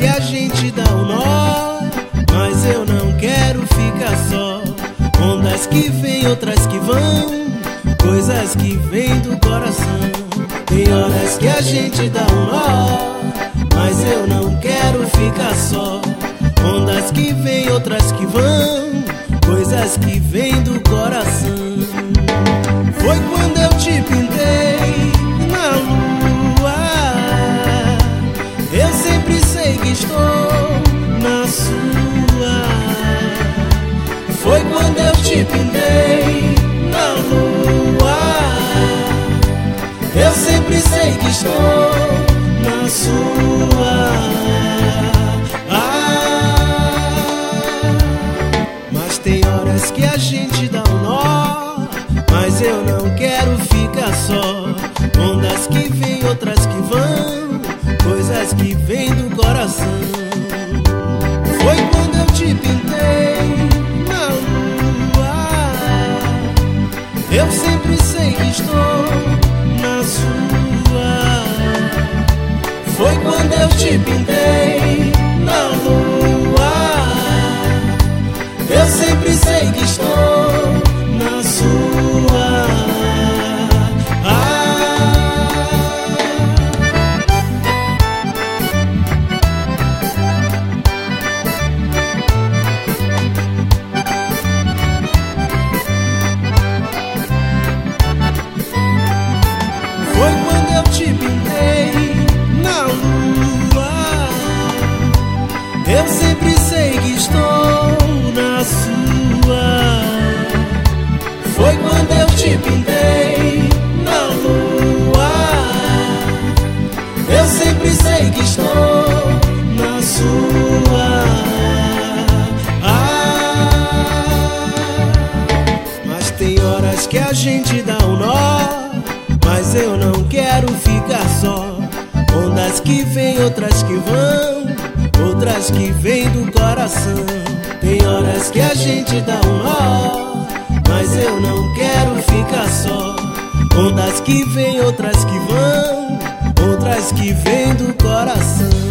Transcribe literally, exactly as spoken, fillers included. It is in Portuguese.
que a gente dá um nó, mas eu não quero ficar só. Ondas que vêm, outras que vão, coisas que vêm do coração. Tem horas que a gente dá um nó, mas eu não quero ficar só. Ondas que vêm, outras que vão, coisas que vêm do coração. Foi quando eu te pintei na lua, eu sempre sei que estou na sua. Foi quando eu te pintei na lua, eu sempre sei que estou na sua. Ah, mas tem horas que a gente dá um nó, mas eu não quero ficar só. Ondas que vêm, outras que vão, coisas que vêm do coração. Foi quando eu te pintei na lua, eu sempre sei que estou na sua. Foi quando eu te pintei na lua, eu sempre sei que estou na sua. Foi quando eu te pintei na lua, eu sempre sei que estou na sua. Foi quando eu te pintei na lua, eu sempre sei que estou na sua. Ah, mas tem horas que a gente dá um nó, mas eu não quero ficar só. Ondas que vêm, outras que vão, outras que vêm do coração. Tem horas que a gente dá um nó, mas eu não quero ficar só. Ondas que vêm, outras que vão, outras que vêm do coração.